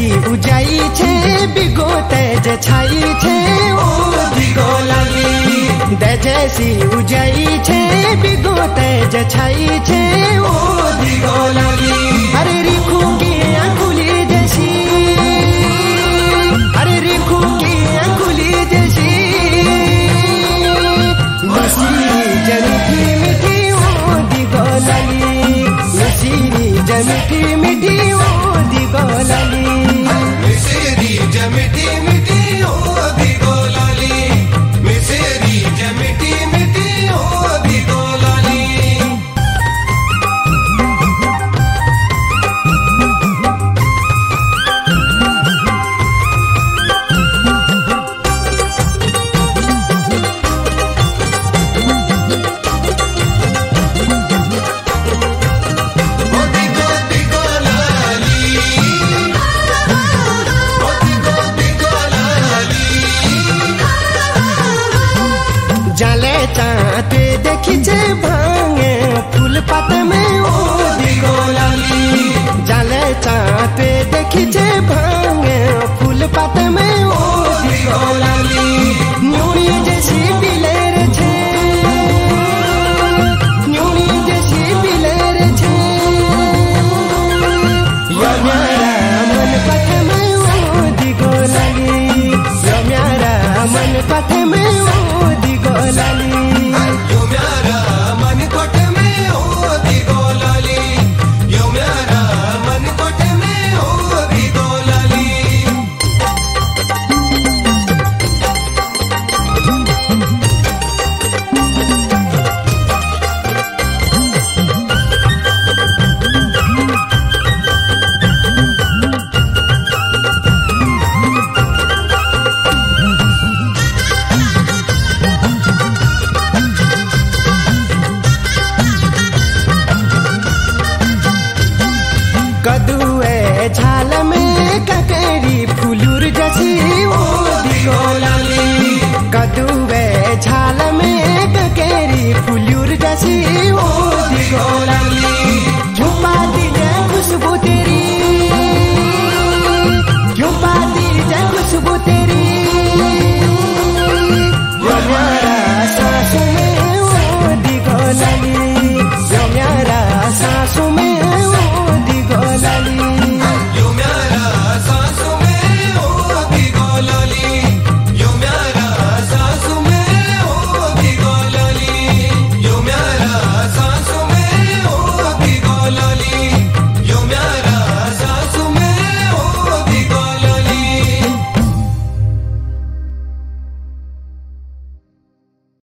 उजाई छे बिगो तेज छाई छे ओ दिगो लाली दे जैसी उजाई छे बिगो तेज छाई छे ओ दिगो लाली अरे रिखू की अंगुली जैसी अरे रिखू की अंगुली जैसी मिसिरी जमीठी मिठी ओ दिगो लाली मिसिरी जमीठी मिठी ओ दिगो लाली मिसेरी जमिटी मिटी ओ दिगो लाली मिसेरी जमिटी मिटी ओ दिगो लाली जाले चाहते देखी जे भांगे फूल पात में ओ दिगो लाली जाले चाहते देखी जे भांगे फूल पात में ओ दिगो लाली न्यूनी जैसी बिलेर छे न्यूनी जैसी बिलेर छे यो म्यारा मन पथ में ओ दिगो लाली यो म्यारा मन पथ में ओ दिगो लाली यो म्यारा मन कोट में ओ दिगो लाली यो म्यारा मन कोट में ओ दिगो लाली कदुए झाल